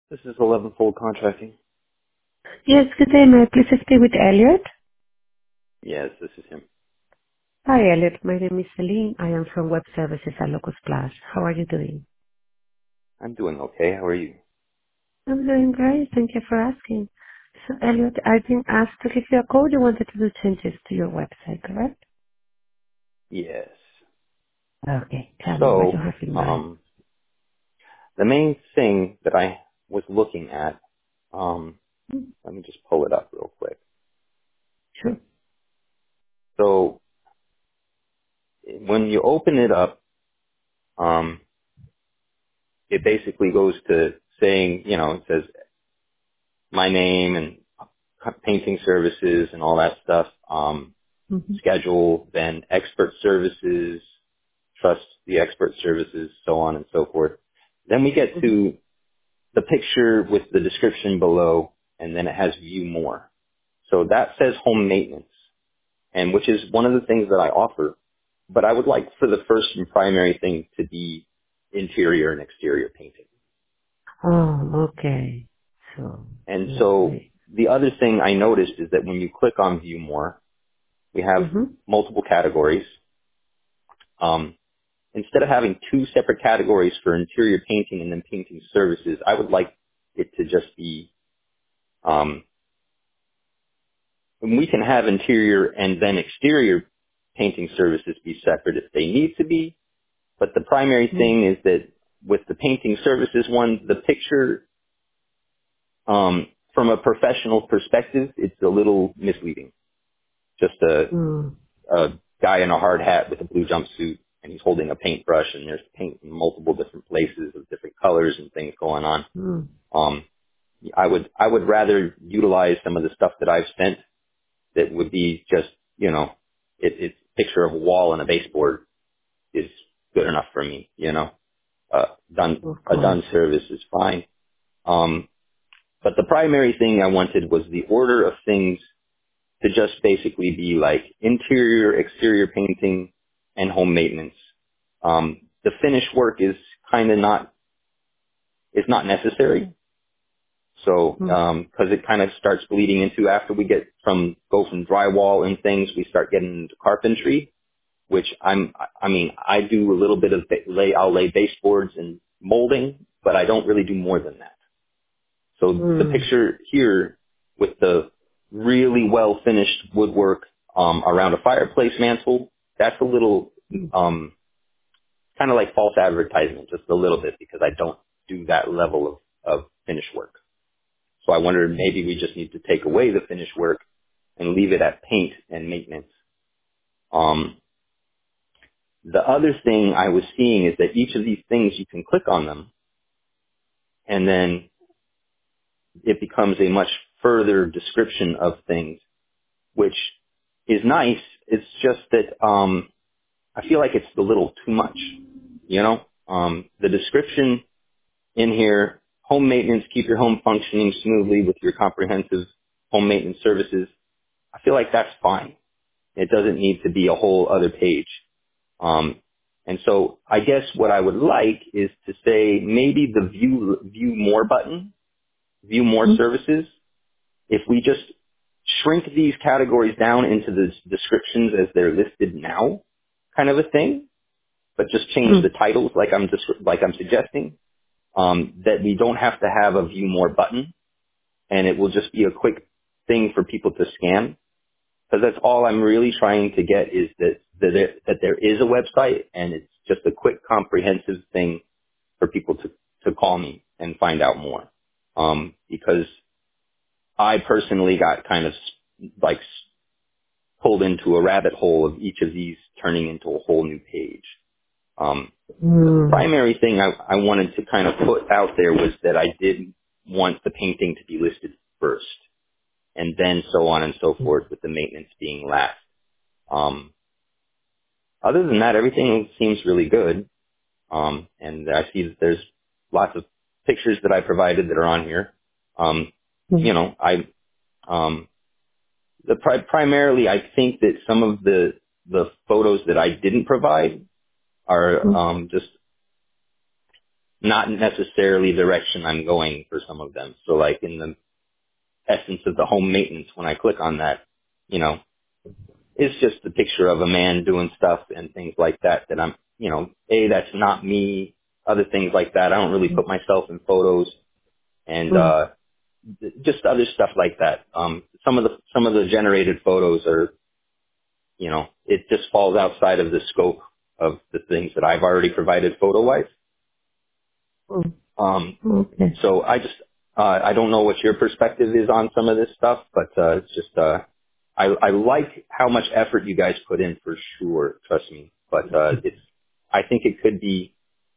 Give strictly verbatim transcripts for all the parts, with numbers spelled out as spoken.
This is eleven Fold Contracting. Yes, good day. May I please speak with Elliot? Yes, this is him. Hi, Elliot. My name is Celine. I am from Web Services at Locus Plus. How are you doing? I'm doing okay. How are you? I'm doing great. Thank you for asking. So, Elliot, I've been asked to give you a call. You wanted to do changes to your website, correct? Yes. Okay. Tell me what you So, have in mind. um, the main thing that I was looking at, um, Mm, let me just pull it up real quick. Sure. So, when you open it up, um, it basically goes to saying, you know, it says my name and painting services and all that stuff, um, Mm-hmm. schedule, then expert services, trust the expert services, so on and so forth. Then we get Mm-hmm. to the picture with the description below, and then it has view more. So that says home maintenance, and which is one of the things that I offer. But I would like for the first and primary thing to be interior and exterior painting. Oh, okay. So, And let's so see. the other thing I noticed is that when you click on view more, we have Mm-hmm. multiple categories. Um, instead of having two separate categories for interior painting and then painting services, I would like it to just be, um, we can have interior and then exterior painting services be separate if they need to be. But the primary thing is that with the painting services one, the picture, um, from a professional perspective, it's a little misleading. Just a, Mm-hmm. a guy in a hard hat with a blue jumpsuit, and he's holding a paintbrush, and there's paint in multiple different places of different colors and things going on. Um, I would I would rather utilize some of the stuff that I've sent that would be just, you know, it, it's a picture of a wall and a baseboard is good enough for me. You know, uh, done Of a course. done service is fine. Um, but the primary thing I wanted was the order of things to just basically be like interior, exterior painting, and home maintenance. Um, the finish work is kind of not, is not necessary. So, Mm-hmm. um 'cause it kind of starts bleeding into after we get from, go from drywall and things, we start getting into carpentry, which I'm, I mean, I do a little bit of ba- lay, I'll lay baseboards and molding, but I don't really do more than that. So the picture here with the really well finished woodwork um, around a fireplace mantle, that's a little um, kind of like false advertisement, just a little bit, because I don't do that level of, of finish work. So I wondered maybe we just need to take away the finish work and leave it at paint and maintenance. Um, the other thing I was seeing is that each of these things you can click on them, and then it becomes a much further description of things, which is nice. It's just that um, I feel like it's a little too much. You know, um, the description in here: home maintenance, keep your home functioning smoothly with your comprehensive home maintenance services. I feel like that's fine. It doesn't need to be a whole other page. Um, and so I guess what I would like is to say maybe the view view more button, view more services. If we just shrink these categories down into the descriptions as they're listed now, kind of a thing, but just change Mm-hmm. the titles like I'm just like I'm suggesting, um, that we don't have to have a view more button, and it will just be a quick thing for people to scan. Because that's all I'm really trying to get is that that there, that there is a website, and it's just a quick, comprehensive thing for people to to call me and find out more. Um, because I personally got kind of like pulled into a rabbit hole of each of these turning into a whole new page. Um, the Mm-hmm. primary thing I, I wanted to kind of put out there was that I did want the painting to be listed first, and then so on and so forth, with the maintenance being last. Um, other than that, everything seems really good. Um, and I see that there's lots of pictures that I provided that are on here. Um, you know, I um, the pri- primarily I think that some of the the photos that I didn't provide are um, just not necessarily the direction I'm going for some of them. So like in the essence of the home maintenance, when I click on that, you know, it's just a picture of a man doing stuff and things like that that I'm, you know, A, that's not me, other things like that. I don't really put myself in photos and, Mm. uh, just other stuff like that. Um, some of the, some of the generated photos are, you know, it just falls outside of the scope of the things that I've already provided photo-wise. Mm. Um, Okay. so I just, uh, I don't know what your perspective is on some of this stuff, but, uh, it's just, uh, I, I like how much effort you guys put in for sure, trust me. But, uh, it's, I think it could be,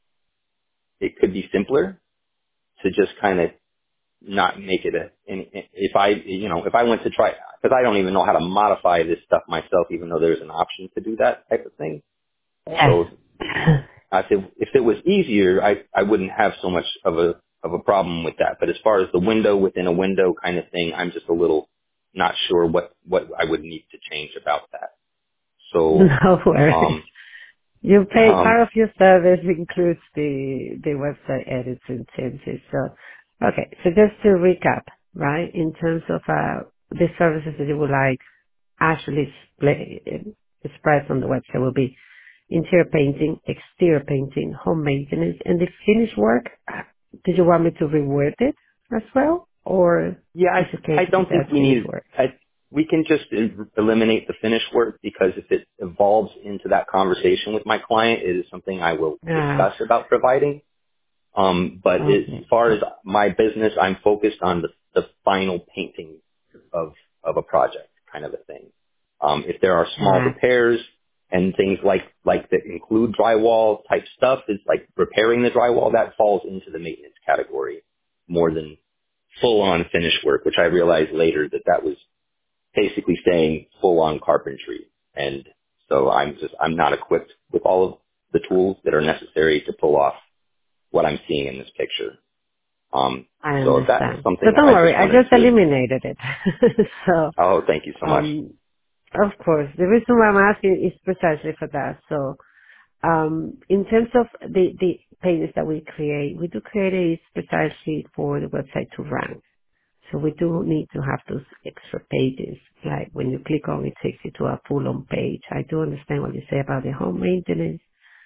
it could be simpler to just kind of not make it a, and if I, you know, if I went to try, because I don't even know how to modify this stuff myself, even though there's an option to do that type of thing. Yes. So I said, if it was easier, I, I wouldn't have so much of a, of a problem with that. But as far as the window within a window kind of thing, I'm just a little not sure what, what I would need to change about that. So, No worries. um, You pay part um, of your service includes the the website edits and changes. So, okay. So just to recap, right? In terms of uh, the services that you would like actually display, expressed on the website will be interior painting, exterior painting, home maintenance, and the finished work. uh, Did you want me to reword it as well, or yeah, is it I, okay I to keep don't think that we finished need, work? I, we can just el- eliminate the finished work because if it evolves into that conversation with my client, it is something I will Ah, discuss about providing. Um, but as okay. far as my business, I'm focused on the, the final painting of, of a project kind of a thing. Um, if there are small Ah, repairs and things like, like that include drywall type stuff, it's like repairing the drywall, that falls into the maintenance category more than full on finish work, which I realized later that that was basically saying full on carpentry. And so I'm just, I'm not equipped with all of the tools that are necessary to pull off what I'm seeing in this picture. Um, I so that's understand. So something that don't I worry, just I wanted just to, eliminated it. So, oh, thank you so much. um, of course, the reason why I'm asking is precisely for that. So, um, in terms of the, the pages that we create, we do create it precisely for the website to rank. So we do need to have those extra pages. Like when you click on it, takes you to a full-on page. I do understand what you say about the home maintenance.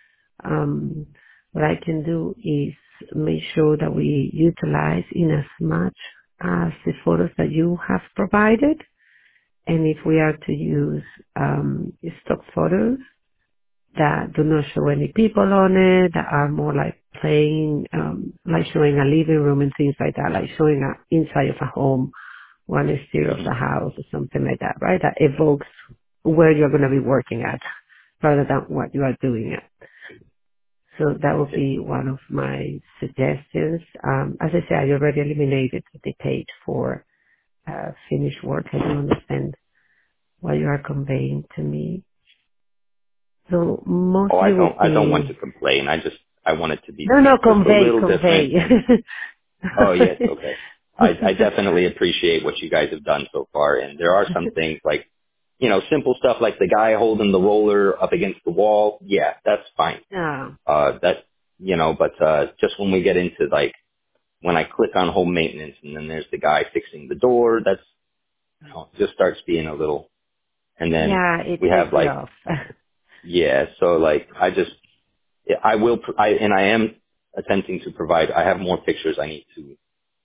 Um, what I can do is make sure that we utilize in as much as the photos that you have provided. And if we are to use um, stock photos that do not show any people on it, that are more like playing, um, like showing a living room and things like that, like showing a inside of a home, one exterior of hmm the house or something like that, right? That evokes where you're going to be working at rather than what you are doing. So that I would see. be one of my suggestions. Um, as I said, I already eliminated the page for uh, finished work. I don't understand what you are conveying to me. So Oh, I mostly don't, with I don't want the, to complain. I just, I want it to be no, no, just a convey, little convey. different. And oh yes, okay. I, I definitely appreciate what you guys have done so far. And there are some things like, you know, simple stuff like the guy holding the roller up against the wall. Yeah, that's fine. no. Uh, that, you know, but, uh, just when we get into like, when I click on home maintenance and then there's the guy fixing the door, that's, you know, just starts being a little, and then Yeah, it we takes have you like, off. yeah, so like, I just, I will, pr- I, and I am attempting to provide, I have more pictures I need to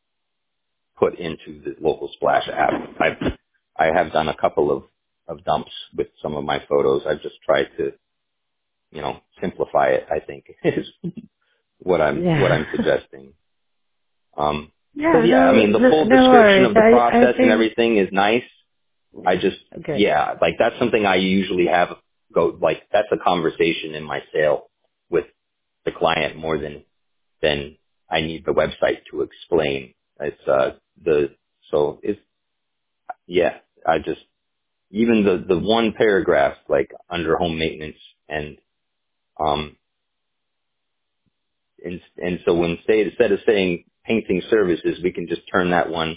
put into the local splash app. I've, I have done a couple of, of dumps with some of my photos. I've just tried to, you know, simplify it, I think, is what I'm, what Yeah. I'm suggesting. Um, so Yeah, yeah, I no, mean, the no, full no description worries. of the I, I process and think, everything is nice. I just, okay. yeah, like that's something I usually have go, like that's a conversation in my sale with the client more than, than I need the website to explain. It's, uh, the, so it's, yeah, I just, even the, the one paragraph, like under home maintenance and, um, and, and so when say, instead of saying painting services, we can just turn that one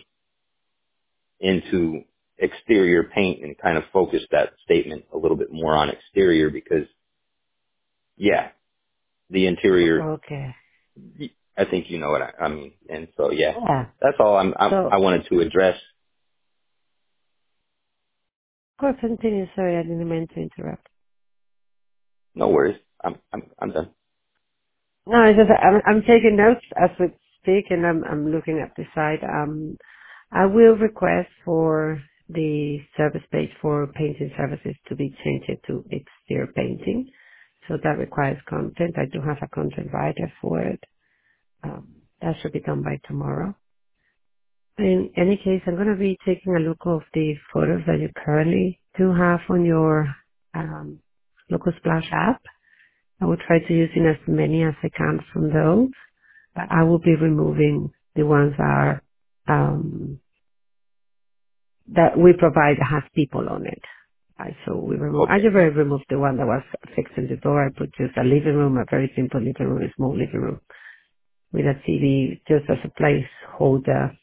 into exterior paint and kind of focus that statement a little bit more on exterior because, yeah, the interior, Okay. I think you know what I, I mean. And so, yeah, Yeah. that's all I'm, I, So, I wanted to address. go continue. Sorry, I didn't mean to interrupt. No worries. I'm, I'm, I'm done. No, it's just I'm, I'm taking notes as we speak, and I'm I'm looking at the site. Um, I will request for the service page for painting services to be changed to exterior painting. So that requires content. I do have a content writer for it. Um, that should be done by tomorrow. In any case, I'm going to be taking a look of the photos that you currently do have on your um, Local Splash app. I will try to use in as many as I can from those, but I will be removing the ones that are um, that we provide that has people on it. Right, so we remove. I Okay. just removed the one that was fixed in the door. I put just a living room, a very simple living room, a small living room with a T V, just as a placeholder.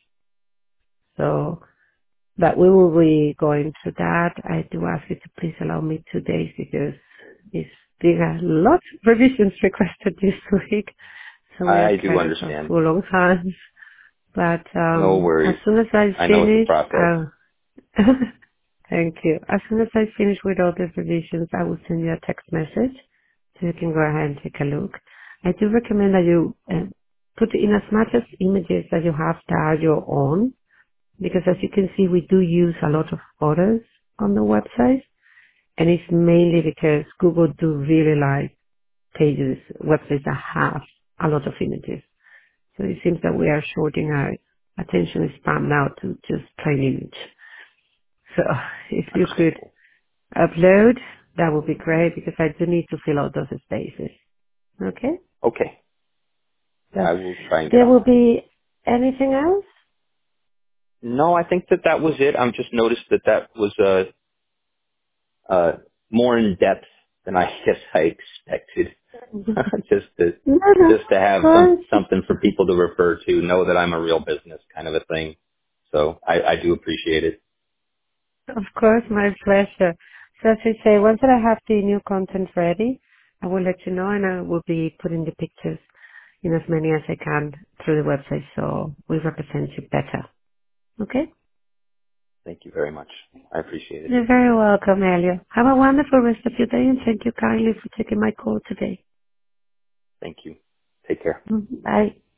So, but we will be going through that. I do ask you to please allow me two days because it's been a lot of revisions requested this week. So we are I do kind of uh, understand. full on hands. But No um, as worries. soon as I I know it's a finish, process. uh, thank you. As soon as I finish with all the revisions, I will send you a text message so you can go ahead and take a look. I do recommend that you uh, put in as much as images that you have that are your own, because as you can see, we do use a lot of photos on the website, and it's mainly because Google do really like pages, websites that have a lot of images. So it seems that we are shorting our attention span now to just plain image. So if you could Understandable. upload, that would be great because I do need to fill out those spaces. Okay? Okay. So I will try and get there on will that. be anything else? No, I think that that was it. I've just noticed that that was uh, uh, more in depth than I guess I expected. just to No, no, just to have of some course. something for people to refer to, know that I'm a real business kind of a thing. So I, I do appreciate it. Of course, my pleasure. So as I say, once that I have the new content ready, I will let you know and I will be putting the pictures in as many as I can through the website so we represent you better. Okay? Thank you very much. I appreciate it. You're very welcome, Elio. Have a wonderful rest of your day and thank you kindly for taking my call today. Thank you. Take care. Mhm. Bye.